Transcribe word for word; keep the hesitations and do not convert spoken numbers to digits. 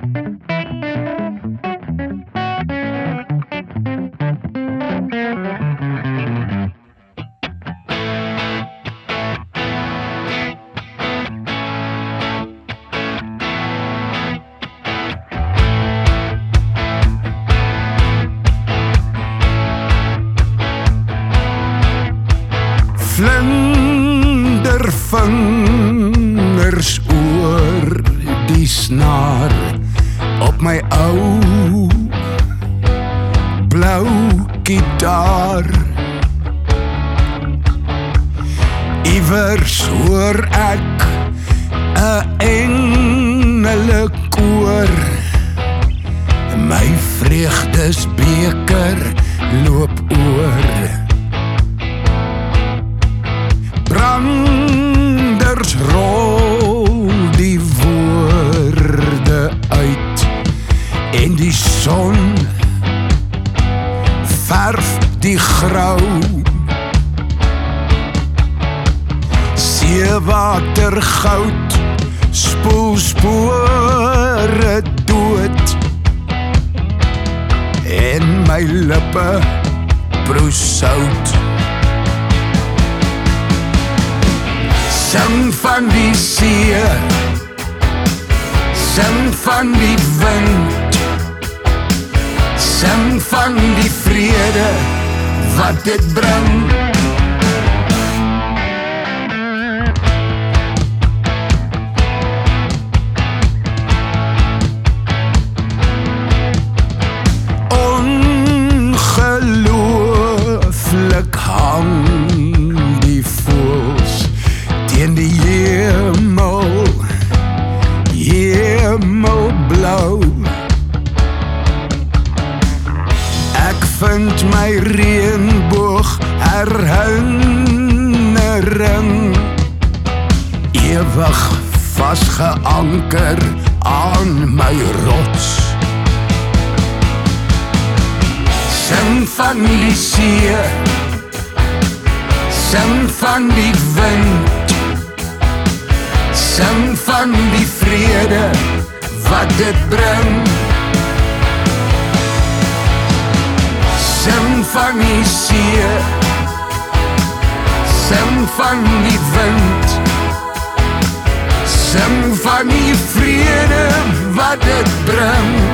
Vlindervingers oor die snaar op my ou blou gitaar. Iewers hoor ek 'n engelekoor, my vreugdesbeker loop oor. Branders rol die woorde uit en die son verf die grauw. Seewater goud spoel spore dood en my lippe proe sout. Sing van die see, sing van die wind, sing van die vrede wat dit bring. Ongelooflik hang die voels in die hemel, hemelblauw. Ek vind my reënboog herinnering ewig vasgeanker aan my rots. Sing van die see, sing van die wind, sing van die vrede wat dit bring. Sing van die see, sing van die wind, sing van die vrede wat dit bring.